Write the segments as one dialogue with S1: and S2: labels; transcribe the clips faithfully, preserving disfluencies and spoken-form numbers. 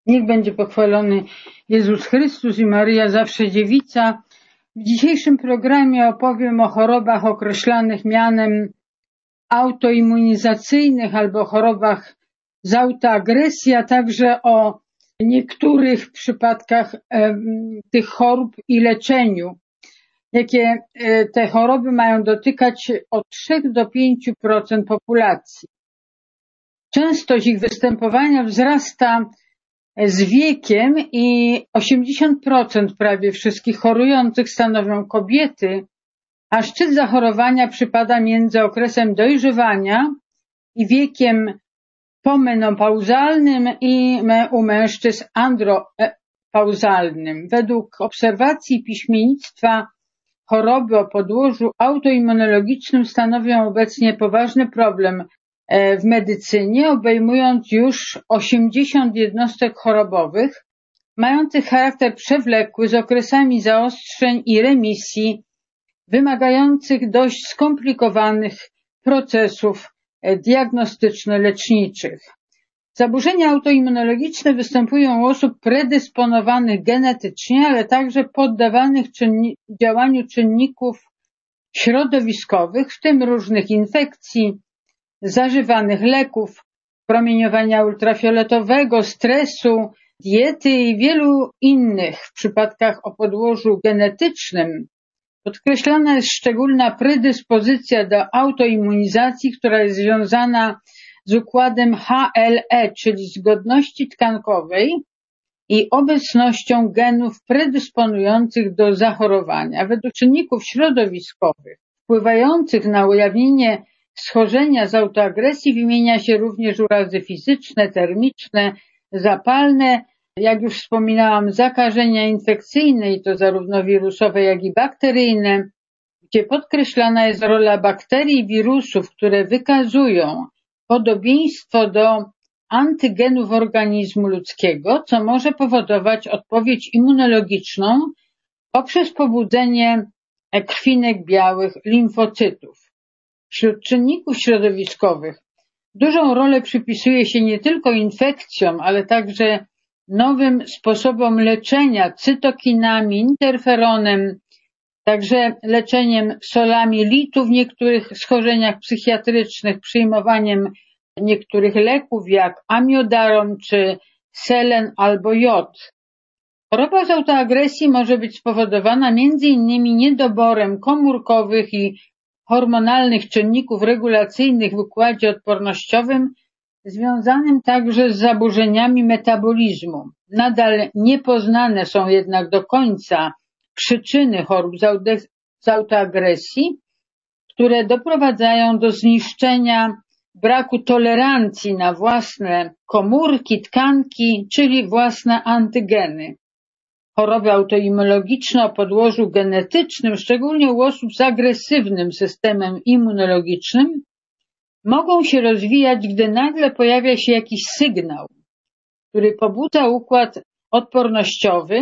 S1: Niech będzie pochwalony Jezus Chrystus i Maryja Zawsze Dziewica. W dzisiejszym programie opowiem o chorobach określanych mianem autoimmunizacyjnych albo chorobach z autoagresji, a także o niektórych przypadkach e, tych chorób i leczeniu. Jakie e, te choroby mają dotykać od trzech do pięciu procent populacji. Częstość ich występowania wzrasta z wiekiem i osiemdziesiąt procent prawie wszystkich chorujących stanowią kobiety, a szczyt zachorowania przypada między okresem dojrzewania i wiekiem pomenopauzalnym i u mężczyzn andropauzalnym. Według obserwacji piśmiennictwa choroby o podłożu autoimmunologicznym stanowią obecnie poważny problem w medycynie, obejmując już osiemdziesiąt jednostek chorobowych, mających charakter przewlekły z okresami zaostrzeń i remisji, wymagających dość skomplikowanych procesów diagnostyczno-leczniczych. Zaburzenia autoimmunologiczne występują u osób predysponowanych genetycznie, ale także poddawanych czynni- działaniu czynników środowiskowych, w tym różnych infekcji, zażywanych leków, promieniowania ultrafioletowego, stresu, diety i wielu innych. W przypadkach o podłożu genetycznym podkreślana jest szczególna predyspozycja do autoimmunizacji, która jest związana z układem H L E, czyli zgodności tkankowej i obecnością genów predysponujących do zachorowania. Według czynników środowiskowych wpływających na ujawnienie schorzenia z autoagresji wymienia się również urazy fizyczne, termiczne, zapalne, jak już wspominałam, zakażenia infekcyjne, i to zarówno wirusowe, jak i bakteryjne, gdzie podkreślana jest rola bakterii i wirusów, które wykazują podobieństwo do antygenów organizmu ludzkiego, co może powodować odpowiedź immunologiczną poprzez pobudzenie krwinek białych limfocytów. Wśród czynników środowiskowych dużą rolę przypisuje się nie tylko infekcjom, ale także nowym sposobom leczenia, cytokinami, interferonem, także leczeniem solami litu w niektórych schorzeniach psychiatrycznych, przyjmowaniem niektórych leków jak amiodaron czy selen albo jod. Choroba z autoagresji może być spowodowana między innymi niedoborem komórkowych i hormonalnych czynników regulacyjnych w układzie odpornościowym, związanym także z zaburzeniami metabolizmu. Nadal niepoznane są jednak do końca przyczyny chorób z autoagresji, które doprowadzają do zniszczenia, braku tolerancji na własne komórki, tkanki, czyli własne antygeny. Choroby autoimmunologiczne o podłożu genetycznym, szczególnie u osób z agresywnym systemem immunologicznym, mogą się rozwijać, gdy nagle pojawia się jakiś sygnał, który pobudza układ odpornościowy,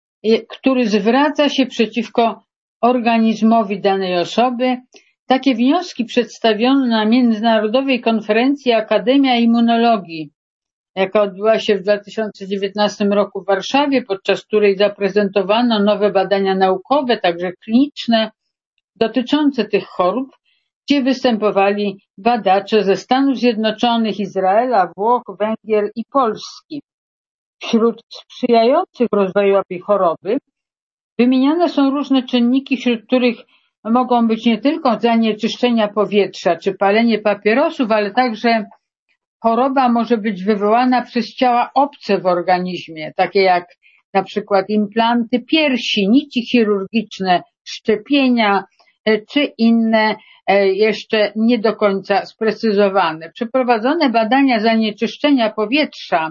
S1: który zwraca się przeciwko organizmowi danej osoby. Takie wnioski przedstawiono na Międzynarodowej Konferencji Akademia Immunologii, jaka odbyła się w dwa tysiące dziewiętnastym roku w Warszawie, podczas której zaprezentowano nowe badania naukowe, także kliniczne, dotyczące tych chorób, gdzie występowali badacze ze Stanów Zjednoczonych, Izraela, Włoch, Węgier i Polski. Wśród sprzyjających rozwojowi choroby wymieniane są różne czynniki, wśród których mogą być nie tylko zanieczyszczenia powietrza czy palenie papierosów, ale także choroba może być wywołana przez ciała obce w organizmie, takie jak na przykład implanty piersi, nici chirurgiczne, szczepienia czy inne jeszcze nie do końca sprecyzowane. Przeprowadzone badania zanieczyszczenia powietrza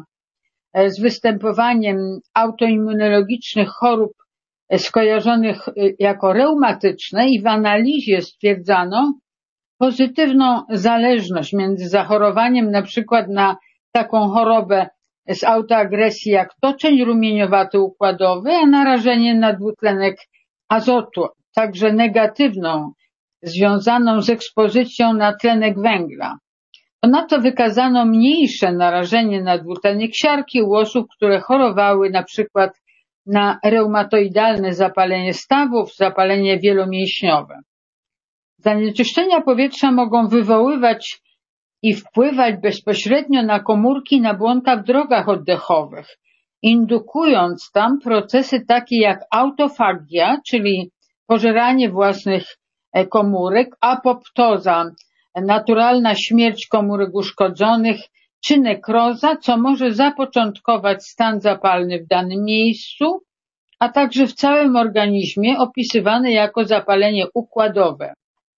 S1: z występowaniem autoimmunologicznych chorób skojarzonych jako reumatyczne i w analizie stwierdzano pozytywną zależność między zachorowaniem na przykład na taką chorobę z autoagresji jak toczeń rumieniowaty układowy, a narażenie na dwutlenek azotu, także negatywną, związaną z ekspozycją na tlenek węgla. Ponadto wykazano mniejsze narażenie na dwutlenek siarki u osób, które chorowały na przykład na reumatoidalne zapalenie stawów, zapalenie wielomięśniowe. Zanieczyszczenia powietrza mogą wywoływać i wpływać bezpośrednio na komórki nabłonka w drogach oddechowych, indukując tam procesy takie jak autofagia, czyli pożeranie własnych komórek, apoptoza, naturalna śmierć komórek uszkodzonych, czy nekroza, co może zapoczątkować stan zapalny w danym miejscu, a także w całym organizmie opisywane jako zapalenie układowe.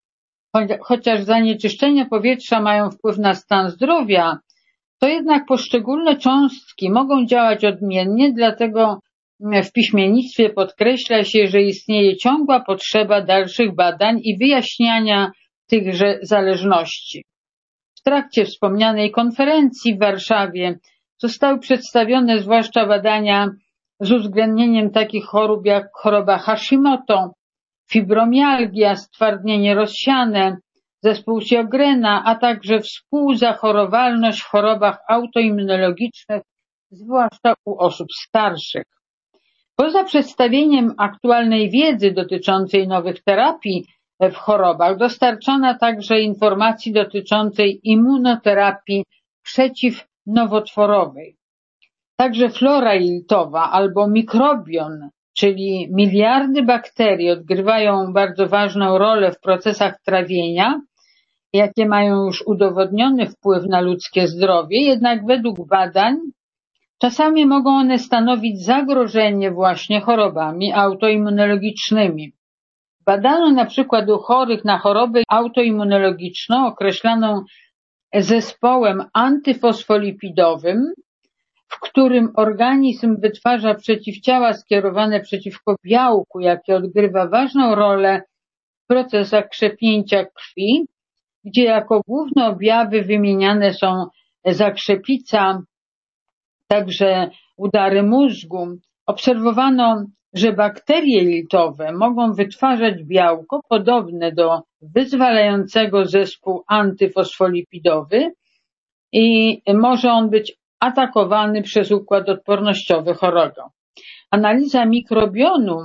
S1: Chociaż zanieczyszczenia powietrza mają wpływ na stan zdrowia, to jednak poszczególne cząstki mogą działać odmiennie, dlatego w piśmiennictwie podkreśla się, że istnieje ciągła potrzeba dalszych badań i wyjaśniania tychże zależności. W trakcie wspomnianej konferencji w Warszawie zostały przedstawione zwłaszcza badania z uwzględnieniem takich chorób jak choroba Hashimoto, fibromialgia, stwardnienie rozsiane, zespół Sjogrena, a także współzachorowalność w chorobach autoimmunologicznych, zwłaszcza u osób starszych. Poza przedstawieniem aktualnej wiedzy dotyczącej nowych terapii w chorobach, dostarczono także informacji dotyczącej immunoterapii przeciwnowotworowej. Także flora jelitowa albo mikrobiom, czyli miliardy bakterii, odgrywają bardzo ważną rolę w procesach trawienia, jakie mają już udowodniony wpływ na ludzkie zdrowie, jednak według badań czasami mogą one stanowić zagrożenie właśnie chorobami autoimmunologicznymi. Badano na przykład u chorych na chorobę autoimmunologiczną określaną zespołem antyfosfolipidowym, w którym organizm wytwarza przeciwciała skierowane przeciwko białku, jakie odgrywa ważną rolę w procesach krzepnięcia krwi, gdzie jako główne objawy wymieniane są zakrzepica, także udary mózgu. Obserwowano, że bakterie jelitowe mogą wytwarzać białko podobne do wyzwalającego zespół antyfosfolipidowy i może on być atakowany przez układ odpornościowy chorego. Analiza mikrobionu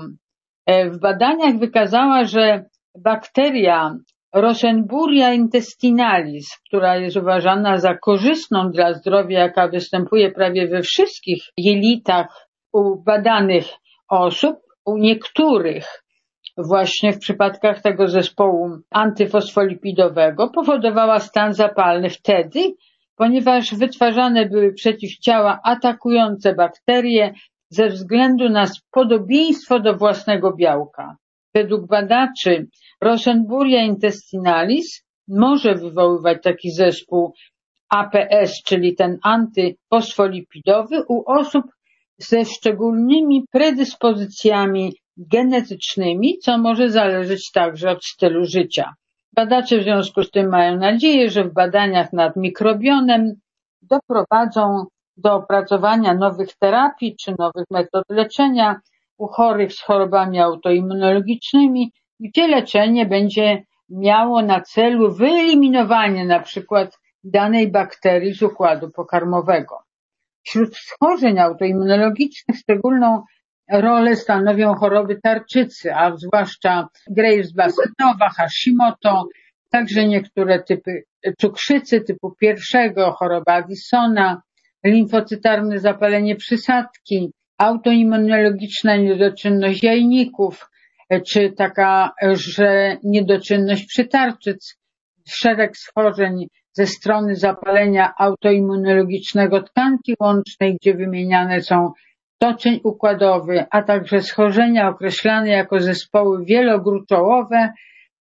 S1: w badaniach wykazała, że bakteria Rosenburia intestinalis, która jest uważana za korzystną dla zdrowia, jaka występuje prawie we wszystkich jelitach u badanych osób, u niektórych właśnie w przypadkach tego zespołu antyfosfolipidowego powodowała stan zapalny wtedy, ponieważ wytwarzane były przeciwciała atakujące bakterie ze względu na podobieństwo do własnego białka. Według badaczy Rosenburia intestinalis może wywoływać taki zespół A P S, czyli ten antyfosfolipidowy, u osób ze szczególnymi predyspozycjami genetycznymi, co może zależeć także od stylu życia. Badacze w związku z tym mają nadzieję, że w badaniach nad mikrobionem doprowadzą do opracowania nowych terapii czy nowych metod leczenia u chorych z chorobami autoimmunologicznymi, gdzie leczenie będzie miało na celu wyeliminowanie na przykład danej bakterii z układu pokarmowego. Wśród schorzeń autoimmunologicznych szczególną rolę stanowią choroby tarczycy, a zwłaszcza Graves basetowa, Hashimoto, także niektóre typy cukrzycy typu pierwszego, choroba Addisona, limfocytarne zapalenie przysadki, autoimmunologiczna niedoczynność jajników, czy taka, że niedoczynność przytarczyc, szereg schorzeń ze strony zapalenia autoimmunologicznego tkanki łącznej, gdzie wymieniane są toczeń układowy, a także schorzenia określane jako zespoły wielogruczołowe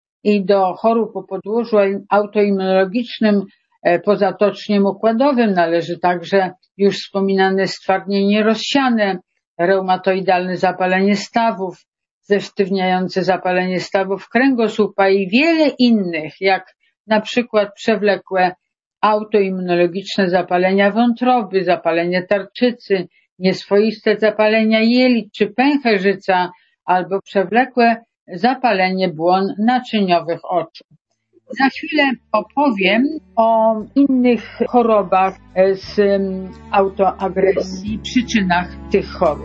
S1: i do chorób o podłożu autoimmunologicznym poza toczniem układowym należy także już wspominane stwardnienie rozsiane, reumatoidalne zapalenie stawów, zesztywniające zapalenie stawów kręgosłupa i wiele innych, jak na przykład przewlekłe autoimmunologiczne zapalenia wątroby, zapalenie tarczycy, nieswoiste zapalenia jelit czy pęcherzyca albo przewlekłe zapalenie błon naczyniowych oczu. Za chwilę opowiem o innych chorobach z autoagresji, przyczynach tych chorób.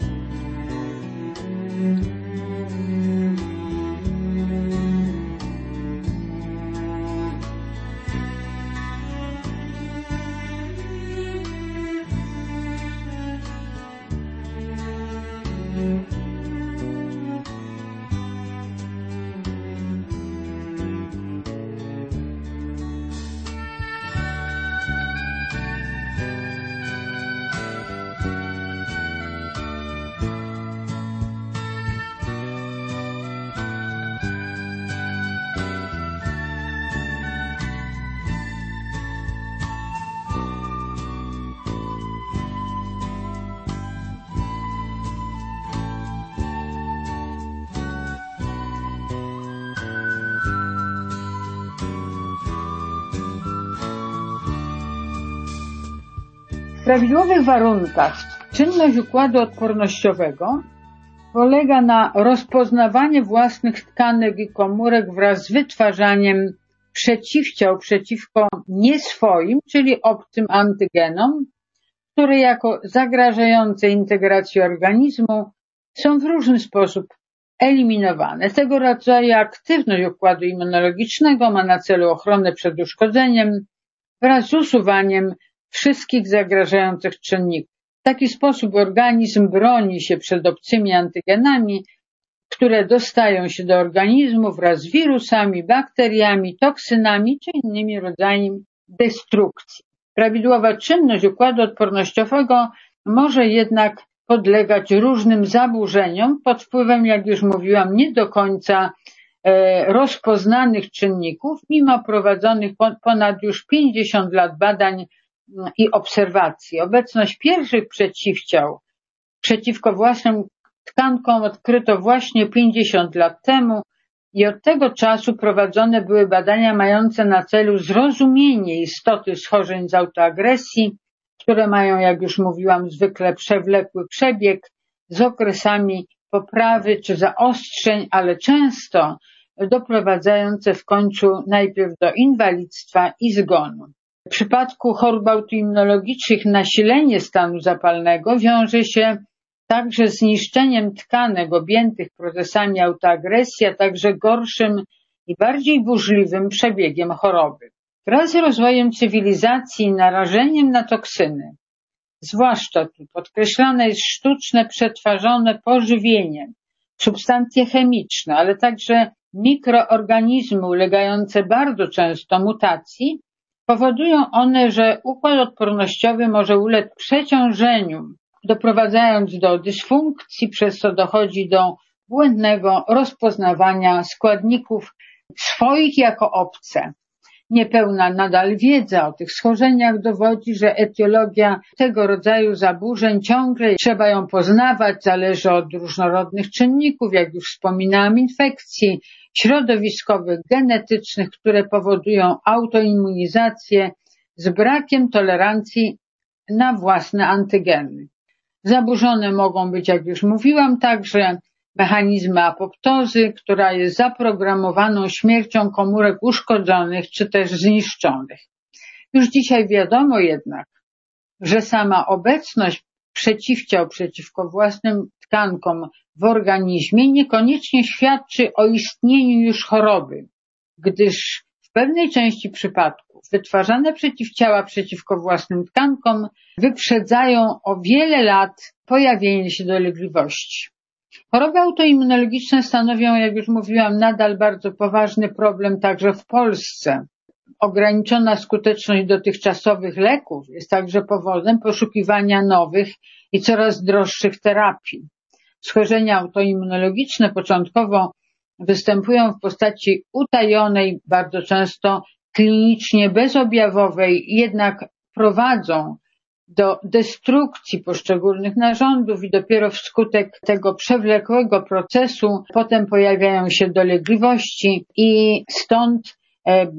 S1: W prawidłowych warunkach czynność układu odpornościowego polega na rozpoznawaniu własnych tkanek i komórek wraz z wytwarzaniem przeciwciał przeciwko nieswoim, czyli obcym antygenom, które jako zagrażające integracji organizmu są w różny sposób eliminowane. Tego rodzaju aktywność układu immunologicznego ma na celu ochronę przed uszkodzeniem wraz z usuwaniem wszystkich zagrażających czynników. W taki sposób organizm broni się przed obcymi antygenami, które dostają się do organizmu wraz z wirusami, bakteriami, toksynami czy innymi rodzajami destrukcji. Prawidłowa czynność układu odpornościowego może jednak podlegać różnym zaburzeniom pod wpływem, jak już mówiłam, nie do końca e, rozpoznanych czynników, mimo prowadzonych ponad już pięćdziesiąt lat badań i obserwacji. Obecność pierwszych przeciwciał przeciwko własnym tkankom odkryto właśnie pięćdziesiąt lat temu i od tego czasu prowadzone były badania mające na celu zrozumienie istoty schorzeń z autoagresji, które mają, jak już mówiłam, zwykle przewlekły przebieg z okresami poprawy czy zaostrzeń, ale często doprowadzające w końcu najpierw do inwalidztwa i zgonu. W przypadku chorób autoimmunologicznych nasilenie stanu zapalnego wiąże się także z niszczeniem tkanek objętych procesami autoagresji, a także gorszym i bardziej burzliwym przebiegiem choroby. Wraz z rozwojem cywilizacji i narażeniem na toksyny, zwłaszcza tu podkreślane jest sztuczne przetwarzone pożywienie, substancje chemiczne, ale także mikroorganizmy ulegające bardzo często mutacji, powodują one, że układ odpornościowy może ulec przeciążeniu, doprowadzając do dysfunkcji, przez co dochodzi do błędnego rozpoznawania składników swoich jako obce. Niepełna nadal wiedza o tych schorzeniach dowodzi, że etiologia tego rodzaju zaburzeń ciągle trzeba ją poznawać, zależy od różnorodnych czynników, jak już wspominałam, infekcji środowiskowych, genetycznych, które powodują autoimmunizację z brakiem tolerancji na własne antygeny. Zaburzone mogą być, jak już mówiłam, także mechanizmy apoptozy, która jest zaprogramowaną śmiercią komórek uszkodzonych czy też zniszczonych. Już dzisiaj wiadomo jednak, że sama obecność przeciwciał przeciwko własnym tkankom w organizmie niekoniecznie świadczy o istnieniu już choroby, gdyż w pewnej części przypadków wytwarzane przeciwciała przeciwko własnym tkankom wyprzedzają o wiele lat pojawienie się dolegliwości. Choroby autoimmunologiczne stanowią, jak już mówiłam, nadal bardzo poważny problem także w Polsce. Ograniczona skuteczność dotychczasowych leków jest także powodem poszukiwania nowych i coraz droższych terapii. Schorzenia autoimmunologiczne początkowo występują w postaci utajonej, bardzo często klinicznie bezobjawowej, jednak prowadzą do destrukcji poszczególnych narządów i dopiero wskutek tego przewlekłego procesu potem pojawiają się dolegliwości i stąd e,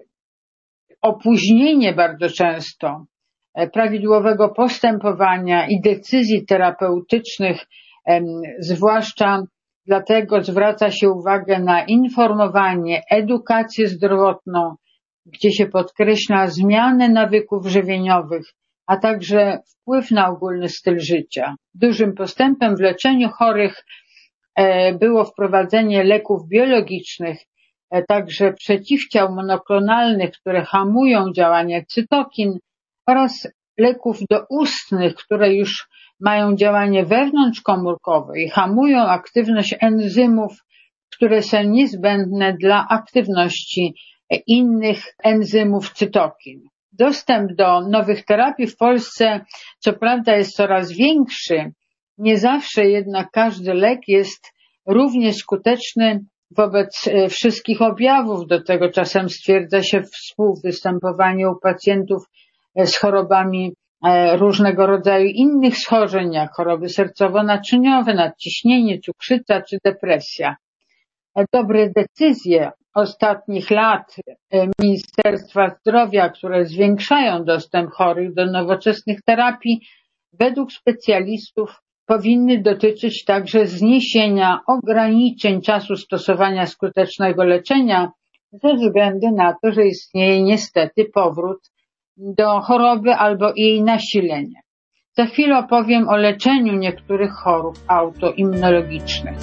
S1: opóźnienie bardzo często e, prawidłowego postępowania i decyzji terapeutycznych, e, zwłaszcza Dlatego zwraca się uwagę na informowanie, edukację zdrowotną, gdzie się podkreśla zmianę nawyków żywieniowych, a także wpływ na ogólny styl życia. Dużym postępem w leczeniu chorych było wprowadzenie leków biologicznych, także przeciwciał monoklonalnych, które hamują działanie cytokin, oraz leków doustnych, które już mają działanie wewnątrzkomórkowe i hamują aktywność enzymów, które są niezbędne dla aktywności innych enzymów cytokin. Dostęp do nowych terapii w Polsce co prawda jest coraz większy, nie zawsze jednak każdy lek jest równie skuteczny wobec wszystkich objawów. Do tego czasem stwierdza się współwystępowanie u pacjentów z chorobami różnego rodzaju innych schorzeń, jak choroby sercowo-naczyniowe, nadciśnienie, cukrzyca czy depresja. Dobre decyzje ostatnich lat Ministerstwa Zdrowia, które zwiększają dostęp chorych do nowoczesnych terapii, według specjalistów powinny dotyczyć także zniesienia ograniczeń czasu stosowania skutecznego leczenia ze względu na to, że istnieje niestety powrót do choroby albo jej nasilenie. Za chwilę opowiem o leczeniu niektórych chorób autoimmunologicznych.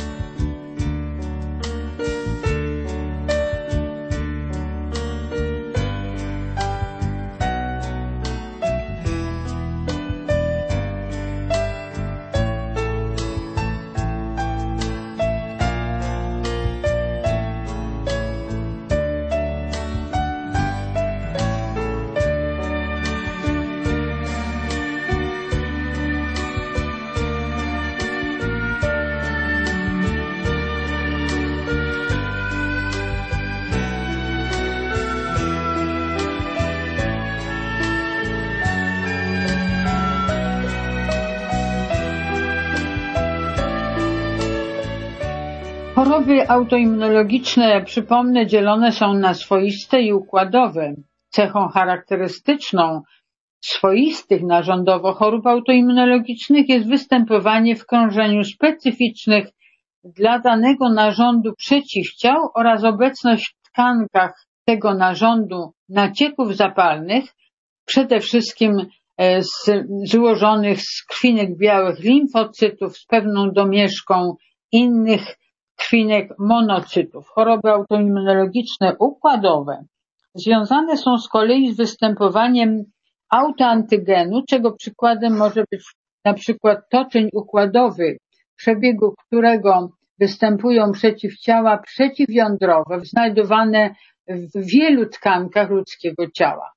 S1: Choroby autoimmunologiczne, przypomnę, dzielone są na swoiste i układowe. Cechą charakterystyczną swoistych narządowo chorób autoimmunologicznych jest występowanie w krążeniu specyficznych dla danego narządu przeciwciał oraz obecność w tkankach tego narządu nacieków zapalnych, przede wszystkim z, złożonych z krwinek białych limfocytów z pewną domieszką innych krwinek monocytów. Choroby autoimmunologiczne układowe związane są z kolei z występowaniem autoantygenu, czego przykładem może być na przykład toczeń układowy, w przebiegu którego występują przeciwciała przeciwjądrowe znajdowane w wielu tkankach ludzkiego ciała.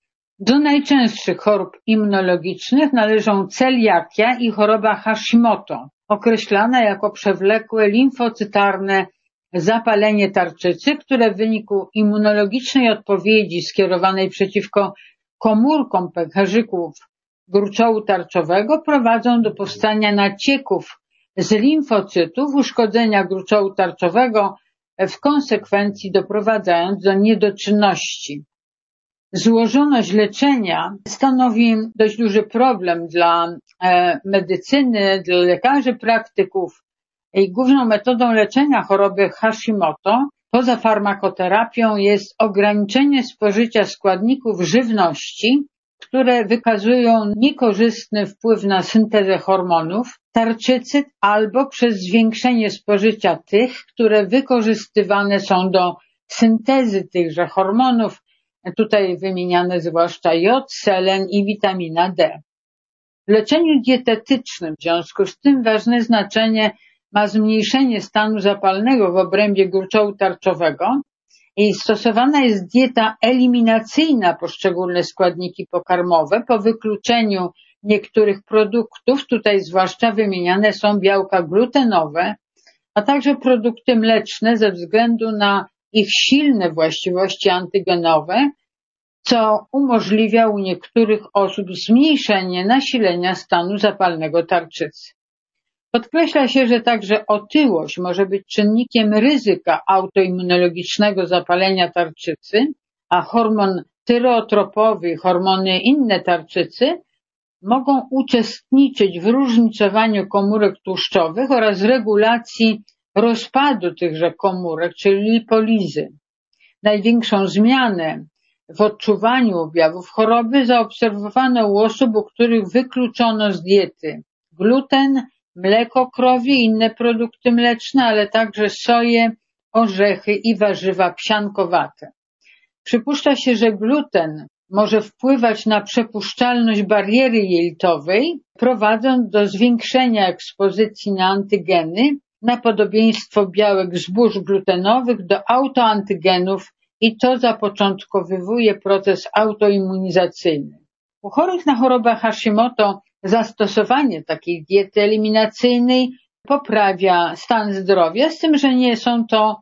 S1: Do najczęstszych chorób immunologicznych należą celiakia i choroba Hashimoto, określana jako przewlekłe limfocytarne zapalenie tarczycy, które w wyniku immunologicznej odpowiedzi skierowanej przeciwko komórkom pęcherzyków gruczołu tarczowego prowadzą do powstania nacieków z limfocytów, uszkodzenia gruczołu tarczowego, w konsekwencji doprowadzając do niedoczynności. Złożoność leczenia stanowi dość duży problem dla medycyny, dla lekarzy praktyków. I główną metodą leczenia choroby Hashimoto poza farmakoterapią jest ograniczenie spożycia składników żywności, które wykazują niekorzystny wpływ na syntezę hormonów tarczycy, albo przez zwiększenie spożycia tych, które wykorzystywane są do syntezy tychże hormonów. Tutaj wymieniane zwłaszcza jod, selen i witamina D. W leczeniu dietetycznym w związku z tym ważne znaczenie ma zmniejszenie stanu zapalnego w obrębie gruczołu tarczowego i stosowana jest dieta eliminacyjna, poszczególne składniki pokarmowe po wykluczeniu niektórych produktów, tutaj zwłaszcza wymieniane są białka glutenowe, a także produkty mleczne ze względu na ich silne właściwości antygenowe, co umożliwia u niektórych osób zmniejszenie nasilenia stanu zapalnego tarczycy. Podkreśla się, że także otyłość może być czynnikiem ryzyka autoimmunologicznego zapalenia tarczycy, a hormon tyreotropowy i hormony inne tarczycy mogą uczestniczyć w różnicowaniu komórek tłuszczowych oraz regulacji rozpadu tychże komórek, czyli lipolizy. Największą zmianę w odczuwaniu objawów choroby zaobserwowano u osób, u których wykluczono z diety gluten, mleko krowie i inne produkty mleczne, ale także soję, orzechy i warzywa psiankowate. Przypuszcza się, że gluten może wpływać na przepuszczalność bariery jelitowej, prowadząc do zwiększenia ekspozycji na antygeny, na podobieństwo białek zbóż glutenowych do autoantygenów, i to zapoczątkowywuje proces autoimmunizacyjny. U chorych na chorobę Hashimoto zastosowanie takiej diety eliminacyjnej poprawia stan zdrowia, z tym, że nie są to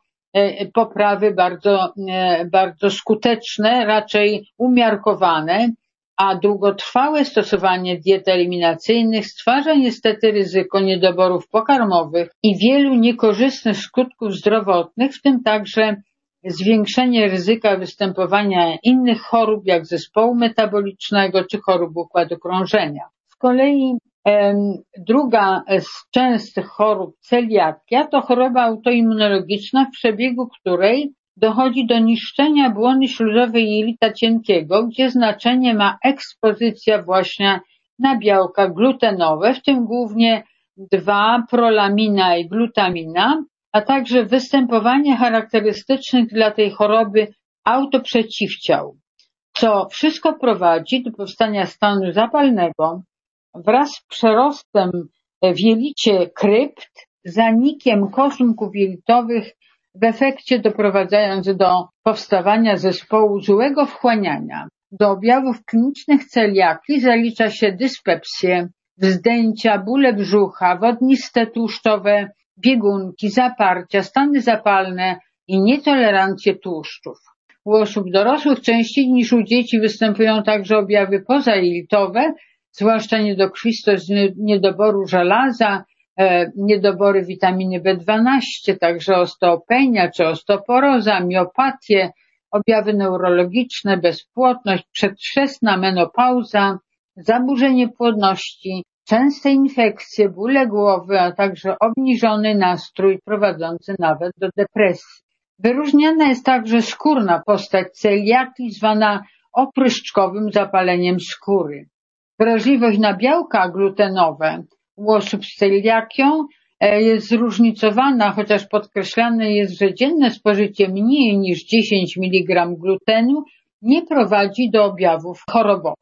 S1: poprawy bardzo, bardzo skuteczne, raczej umiarkowane, a długotrwałe stosowanie diet eliminacyjnych stwarza niestety ryzyko niedoborów pokarmowych i wielu niekorzystnych skutków zdrowotnych, w tym także zwiększenie ryzyka występowania innych chorób, jak zespołu metabolicznego czy chorób układu krążenia. Z kolei em, druga z częstych chorób, celiakia, to choroba autoimmunologiczna, w przebiegu której dochodzi do niszczenia błony śluzowej jelita cienkiego, gdzie znaczenie ma ekspozycja właśnie na białka glutenowe, w tym głównie dwa, prolamina i glutamina, a także występowanie charakterystycznych dla tej choroby autoprzeciwciał, co wszystko prowadzi do powstania stanu zapalnego wraz z przerostem w jelicie krypt, zanikiem koszunków jelitowych, w efekcie doprowadzając do powstawania zespołu złego wchłaniania. Do objawów klinicznych celiakii zalicza się dyspepsję, wzdęcia, bóle brzucha, wodniste tłuszczowe biegunki, zaparcia, stany zapalne i nietolerancję tłuszczów. U osób dorosłych częściej niż u dzieci występują także objawy pozajelitowe, zwłaszcza niedokrwistość z niedoboru żelaza, e, niedobory witaminy B dwanaście, także osteopenia czy osteoporoza, miopatie, objawy neurologiczne, bezpłodność, przedwczesna menopauza, zaburzenie płodności, częste infekcje, bóle głowy, a także obniżony nastrój prowadzący nawet do depresji. Wyróżniana jest także skórna postać celiakii, zwana opryszczkowym zapaleniem skóry. Wrażliwość na białka glutenowe u osób z celiakią jest zróżnicowana, chociaż podkreślane jest, że dzienne spożycie mniej niż dziesięć miligramów glutenu nie prowadzi do objawów chorobowych.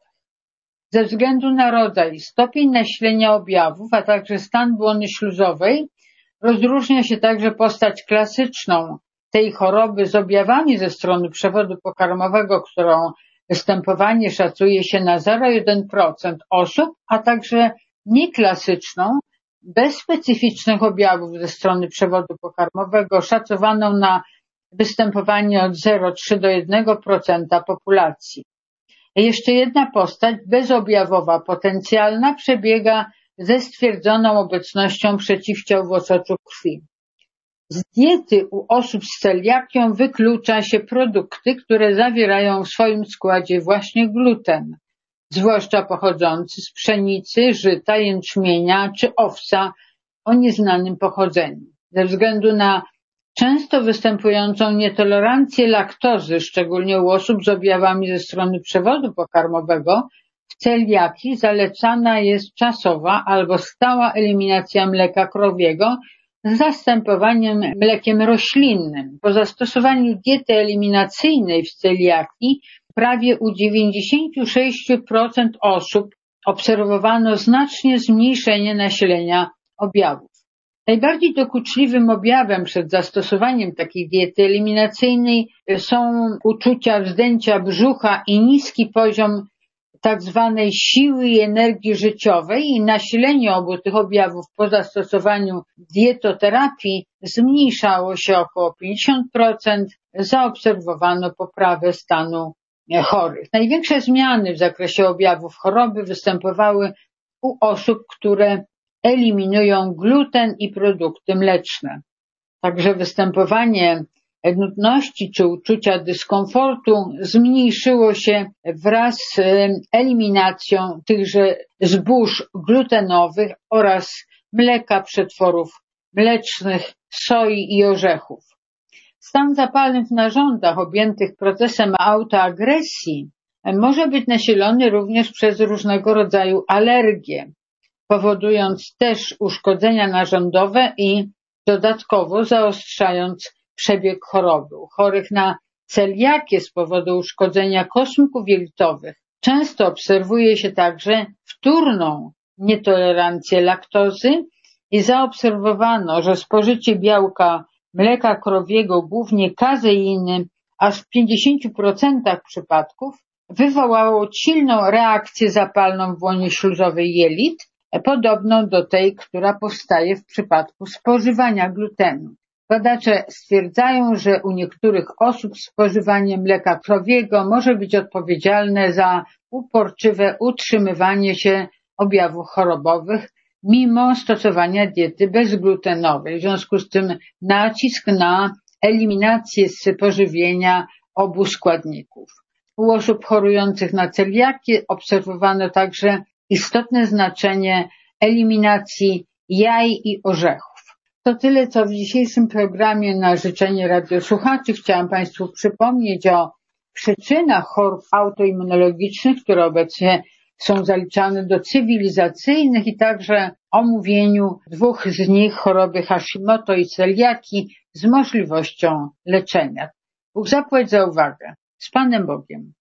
S1: Ze względu na rodzaj, stopień nasilenia objawów, a także stan błony śluzowej, rozróżnia się także postać klasyczną tej choroby z objawami ze strony przewodu pokarmowego, którą występowanie szacuje się na zero przecinek jeden procent osób, a także nieklasyczną, bez specyficznych objawów ze strony przewodu pokarmowego, szacowaną na występowanie od zero przecinek trzy do jednego procenta populacji. Jeszcze jedna postać bezobjawowa, potencjalna, przebiega ze stwierdzoną obecnością przeciwciał w osoczu krwi. Z diety u osób z celiakią wyklucza się produkty, które zawierają w swoim składzie właśnie gluten, zwłaszcza pochodzący z pszenicy, żyta, jęczmienia czy owsa o nieznanym pochodzeniu. Ze względu na często występującą nietolerancję laktozy, szczególnie u osób z objawami ze strony przewodu pokarmowego, w celiakii zalecana jest czasowa albo stała eliminacja mleka krowiego z zastępowaniem mlekiem roślinnym. Po zastosowaniu diety eliminacyjnej w celiakii prawie u dziewięćdziesiąt sześć procent osób obserwowano znacznie zmniejszenie nasilenia objawów. Najbardziej dokuczliwym objawem przed zastosowaniem takiej diety eliminacyjnej są uczucia wzdęcia brzucha i niski poziom tak zwanej siły i energii życiowej, i nasilenie obu tych objawów po zastosowaniu dietoterapii zmniejszało się około pięćdziesiąt procent. Zaobserwowano poprawę stanu chorych. Największe zmiany w zakresie objawów choroby występowały u osób, które eliminują gluten i produkty mleczne. Także występowanie nudności czy uczucia dyskomfortu zmniejszyło się wraz z eliminacją tychże zbóż glutenowych oraz mleka przetworów mlecznych, soi i orzechów. Stan zapalny w narządach objętych procesem autoagresji może być nasilony również przez różnego rodzaju alergie, powodując też uszkodzenia narządowe i dodatkowo zaostrzając przebieg choroby. U chorych na celiakię z powodu uszkodzenia kosmków jelitowych często obserwuje się także wtórną nietolerancję laktozy i zaobserwowano, że spożycie białka mleka krowiego, głównie kazeiny, aż w pięćdziesięciu procentach przypadków wywołało silną reakcję zapalną w łonie śluzowej jelit, podobną do tej, która powstaje w przypadku spożywania glutenu. Badacze stwierdzają, że u niektórych osób spożywanie mleka krowiego może być odpowiedzialne za uporczywe utrzymywanie się objawów chorobowych mimo stosowania diety bezglutenowej. W związku z tym nacisk na eliminację z pożywienia obu składników. U osób chorujących na celiakię obserwowano także istotne znaczenie eliminacji jaj i orzechów. To tyle, co w dzisiejszym programie na życzenie radiosłuchaczy. Chciałam Państwu przypomnieć o przyczynach chorób autoimmunologicznych, które obecnie są zaliczane do cywilizacyjnych i także omówieniu dwóch z nich, choroby Hashimoto i celiaki, z możliwością leczenia. Bóg zapłać za uwagę. Z Panem Bogiem.